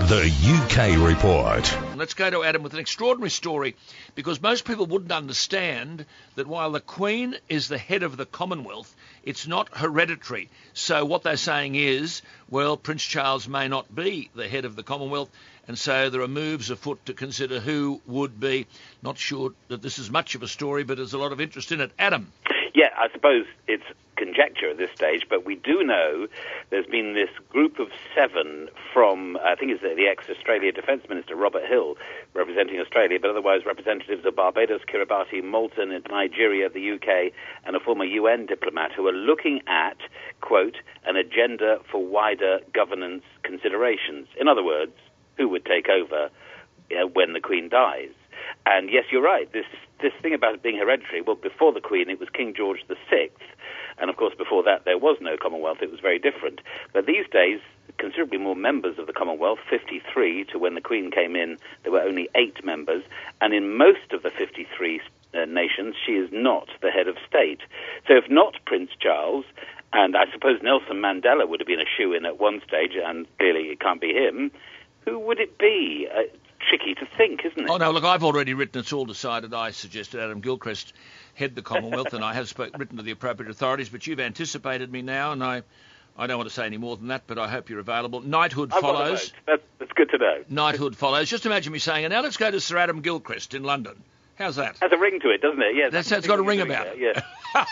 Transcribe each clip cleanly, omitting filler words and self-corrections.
The UK Report. Let's go to Adam with an extraordinary story, because most people wouldn't understand that while the Queen is the head of the Commonwealth, it's not hereditary. So what they're saying is, well, Prince Charles may not be the head of the Commonwealth, and so there are moves afoot to consider who would be. Not sure that this is much of a story, but there's a lot of interest in it. Adam. Yeah, I suppose it's conjecture at this stage, but we do know there's been this group of 7 from, I think it's the ex-Australia Defence Minister, Robert Hill, representing Australia, but otherwise representatives of Barbados, Kiribati, Malta, Nigeria, the UK, and a former UN diplomat who are looking at, quote, an agenda for wider governance considerations. In other words, who would take over when the Queen dies. And yes, you're right, this thing about it being hereditary, well, before the Queen, it was King George VI, and of course before that there was no Commonwealth, it was very different. But these days, considerably more members of the Commonwealth, 53, to when the Queen came in, there were only 8 members, and in most of the 53 nations, she is not the head of state. So if not Prince Charles, and I suppose Nelson Mandela would have been a shoo-in at one stage, and clearly it can't be him, who would it be? Tricky to think, isn't it? Oh, no, look, I've already written, it's all decided. I suggested Adam Gilchrist head the Commonwealth, and I have written to the appropriate authorities, but you've anticipated me now, and I don't want to say any more than that, but I hope you're available. Knighthood follows. That's good to know. Knighthood follows. Just imagine me saying, now let's go to Sir Adam Gilchrist in London. How's that? Has a ring to it, doesn't it? Yeah, It's got a ring about it.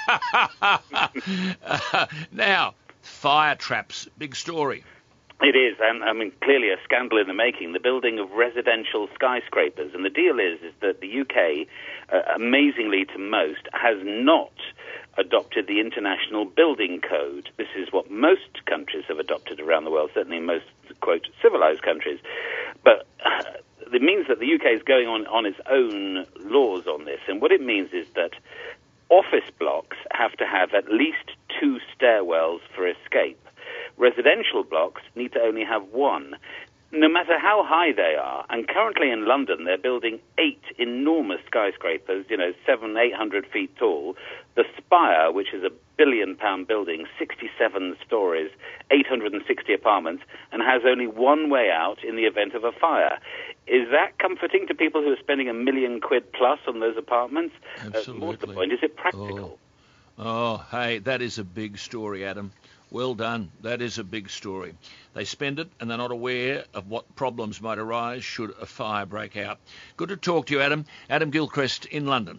Yeah. Now, fire traps, big story. It is, and I mean, clearly a scandal in the making, the building of residential skyscrapers. And the deal is that the UK, amazingly to most, has not adopted the International Building Code. This is what most countries have adopted around the world, certainly most, quote, civilized countries. But it means that the UK is going on its own laws on this. And what it means is that office blocks have to have at least 2 stairwells for escape. Residential blocks need to only have 1, no matter how high they are. And currently in London, they're building 8 enormous skyscrapers, 700-800 feet tall. The Spire, which is a £1 billion building, 67 stories, 860 apartments, and has only one way out in the event of a fire. Is that comforting to people who are spending £1 million plus on those apartments? Absolutely. More to the point, is it practical? Oh, hey, that is a big story, Adam. Well done. That is a big story. They spend it and they're not aware of what problems might arise should a fire break out. Good to talk to you, Adam. Adam Gilchrist in London.